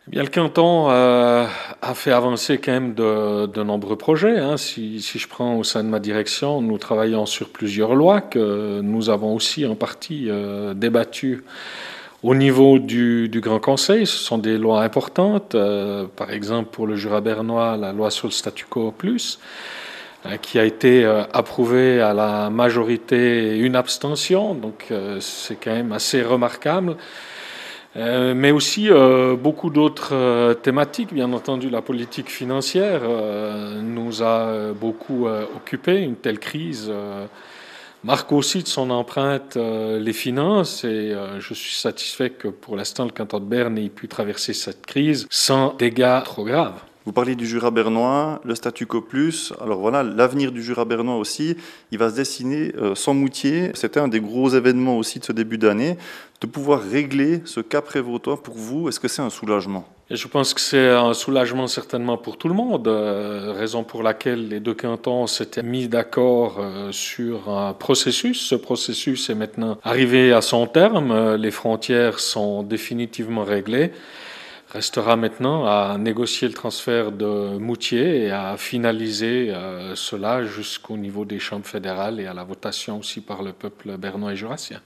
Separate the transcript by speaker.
Speaker 1: Eh bien, le canton a fait avancer quand même de nombreux projets, hein. Si je prends au sein de ma direction, nous travaillons sur plusieurs lois que nous avons aussi en partie débattues au niveau du Grand Conseil. Ce sont des lois importantes. Par exemple, pour le Jura bernois, la loi sur le statu quo plus, qui a été approuvée à la majorité et une abstention. Donc, c'est quand même assez remarquable. Mais aussi beaucoup d'autres thématiques. Bien entendu, la politique financière nous a beaucoup occupés. Une telle crise marque aussi de son empreinte les finances et je suis satisfait que pour l'instant le canton de Berne ait pu traverser cette crise sans dégâts trop graves.
Speaker 2: Vous parlez du Jura bernois, le statu quo plus. Alors voilà, l'avenir du Jura bernois aussi, il va se dessiner sans Moutier. C'était un des gros événements aussi de ce début d'année. De pouvoir régler ce cas prévôtois pour vous, est-ce que c'est un soulagement?
Speaker 1: Et je pense que c'est un soulagement certainement pour tout le monde, raison pour laquelle les deux cantons s'étaient mis d'accord sur un processus. Ce processus est maintenant arrivé à son terme. Les frontières sont définitivement réglées. Restera maintenant à négocier le transfert de Moutier et à finaliser cela jusqu'au niveau des chambres fédérales et à la votation aussi par le peuple bernois et jurassien.